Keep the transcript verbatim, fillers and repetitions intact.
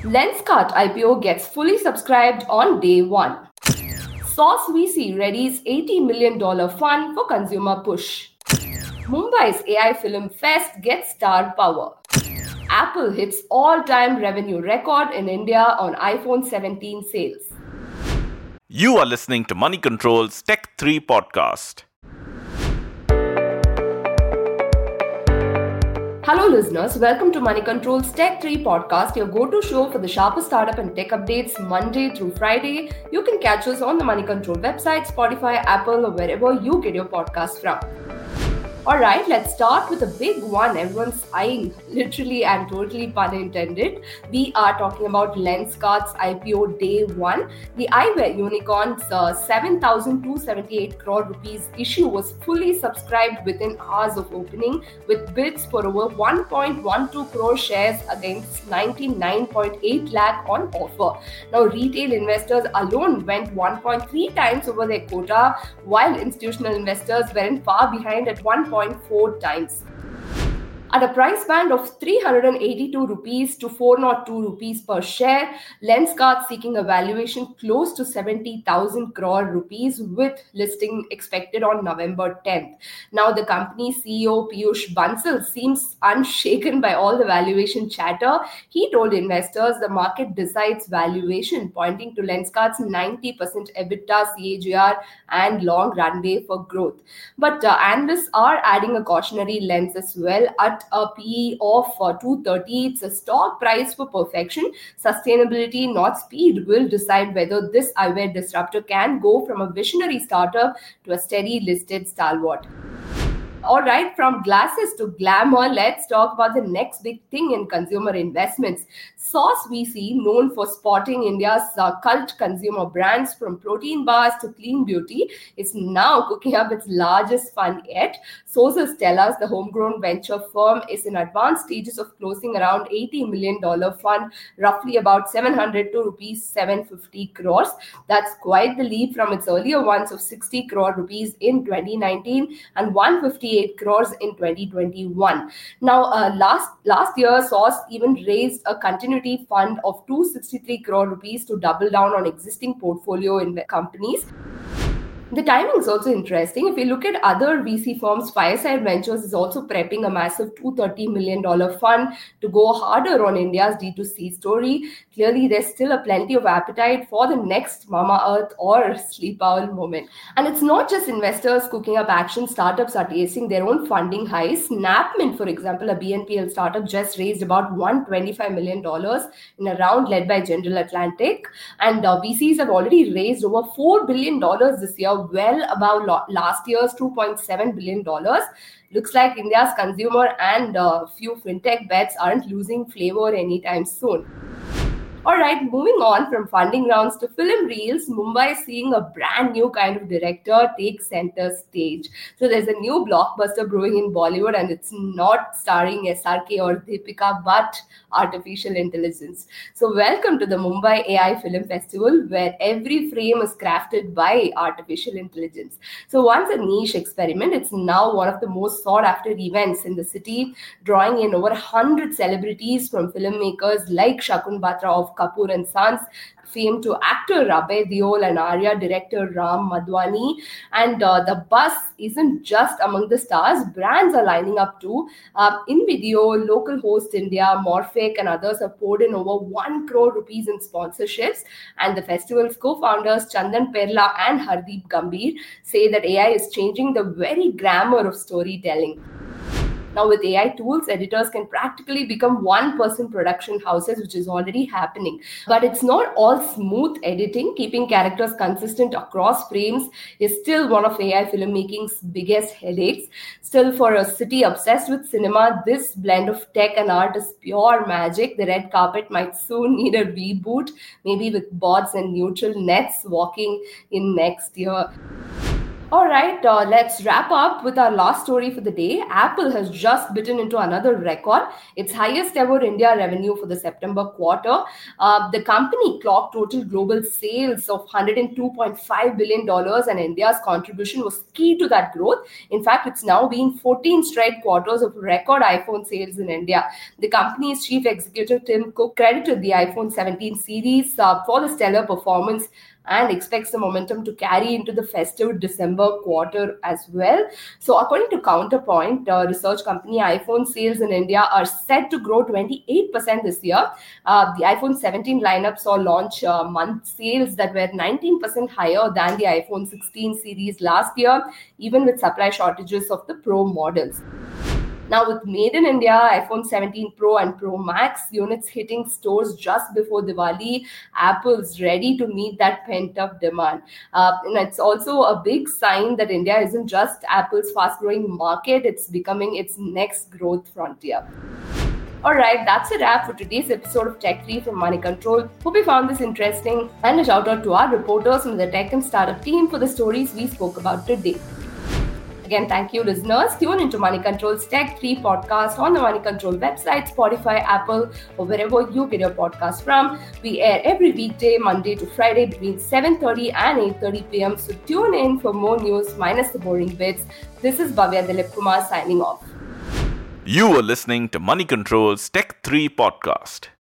Lenskart I P O gets fully subscribed on day one. Sauce V C readies eighty million dollars fund for consumer push. Mumbai's A I Film Fest gets star power. Apple hits all-time revenue record in India on iPhone seventeen sales. You are listening to Money Control's Tech three podcast. Hello listeners, welcome to Money Control's Tech three podcast, your go-to show for the sharpest startup and tech updates Monday through Friday. You can catch us on the Money Control website, Spotify, Apple or wherever you get your podcast from. Alright, let's start with a big one everyone's eyeing, literally and totally pun intended. We are talking about Lenskart's I P O day one. The eyewear unicorn's uh, seven thousand two hundred seventy-eight crore rupees issue was fully subscribed within hours of opening, with bids for over one point one two crore shares against ninety-nine point eight lakh on offer. Now, retail investors alone went one point three times over their quota, while institutional investors weren't far behind at one point four times. At a price band of three hundred eighty-two rupees to four hundred two rupees per share, Lenskart seeking a valuation close to seventy thousand crore rupees, with listing expected on November tenth. Now, the company's C E O Piyush Bansal seems unshaken by all the valuation chatter. He told investors the market decides valuation, pointing to Lenskart's ninety percent EBITDA C A G R and long runway for growth. But uh, analysts are adding a cautionary lens as well. At a P E of uh, two thirty, it's a stock price for perfection. Sustainability, not speed, will decide whether this eyewear disruptor can go from a visionary startup to a steady listed stalwart. All right, from glasses to glamour, let's talk about the next big thing in consumer investments. Sauce V C, known for spotting India's uh, cult consumer brands from protein bars to clean beauty, is now cooking up its largest fund yet. Sources tell us the homegrown venture firm is in advanced stages of closing around eighty million dollars fund, roughly about seven hundred to rupees seven hundred fifty crores. That's quite the leap from its earlier ones of sixty crore rupees in twenty nineteen and one hundred fifty-eight crores in twenty twenty-one. Now, uh, last last year, Sauce even raised a continuity fund of two hundred sixty-three crore rupees to double down on existing portfolio in companies. The timing is also interesting. If you look at other V C firms, Fireside Ventures is also prepping a massive two hundred thirty million dollars fund to go harder on India's D two C story. Clearly, there's still a plenty of appetite for the next Mamaearth or Sleep Owl moment. And it's not just investors cooking up action. Startups are tasting their own funding highs. Snapmint, for example, a B N P L startup, just raised about one hundred twenty-five million dollars in a round led by General Atlantic. And uh, V Cs have already raised over four billion dollars this year, well above lo- last year's two point seven billion dollars. Looks like India's consumer and a uh, few fintech bets aren't losing flavor anytime soon. All right, moving on from funding rounds to film reels, Mumbai is seeing a brand new kind of director take center stage. So there's a new blockbuster brewing in Bollywood, and it's not starring S R K or Deepika, but artificial intelligence. So welcome to the Mumbai A I Film Festival, where every frame is crafted by artificial intelligence. So once a niche experiment, it's now one of the most sought after events in the city, drawing in over one hundred celebrities from filmmakers like Shakun Batra of Kapoor and Sons fame to actor Abhay Deol and Arya director Ram Madhwani. And uh, the buzz isn't just among the stars. Brands are lining up too. Uh, in video, local host India, Morphic and others have poured in over one crore rupees in sponsorships. And the festival's co-founders Chandan Perla and Hardeep Gambhir say that A I is changing the very grammar of storytelling. Now, with A I tools, editors can practically become one-person production houses, which is already happening. But it's not all smooth editing. Keeping characters consistent across frames is still one of A I filmmaking's biggest headaches. Still, for a city obsessed with cinema, this blend of tech and art is pure magic. The red carpet might soon need a reboot, maybe with bots and neutral nets walking in next year. All right, uh, let's wrap up with our last story for the day. Apple has just bitten into another record, its highest ever India revenue for the September quarter. Uh, the company clocked total global sales of one hundred two point five billion dollars, and India's contribution was key to that growth. In fact, it's now been fourteen straight quarters of record iPhone sales in India. The company's chief executive, Tim Cook, credited the iPhone seventeen series uh, for the stellar performance and expects the momentum to carry into the festive December quarter as well. So, according to Counterpoint, uh, research company, iPhone sales in India are set to grow twenty-eight percent this year. Uh, the iPhone seventeen lineup saw launch uh, month sales that were nineteen percent higher than the iPhone sixteen series last year, even with supply shortages of the Pro models. Now, with Made in India, iPhone seventeen Pro and Pro Max units hitting stores just before Diwali, Apple's ready to meet that pent-up demand. Uh, and it's also a big sign that India isn't just Apple's fast-growing market, it's becoming its next growth frontier. Alright, that's a wrap for today's episode of Tech three from Money Control. Hope you found this interesting, and a shout out to our reporters from the tech and startup team for the stories we spoke about today. Again, thank you, listeners. Tune into Money Control's Tech three podcast on the Money Control website, Spotify, Apple, or wherever you get your podcast from. We air every weekday, Monday to Friday, between seven thirty and eight thirty p.m. So tune in for more news minus the boring bits. This is Bhavya Dilip Kumar signing off. You are listening to Money Control's Tech three podcast.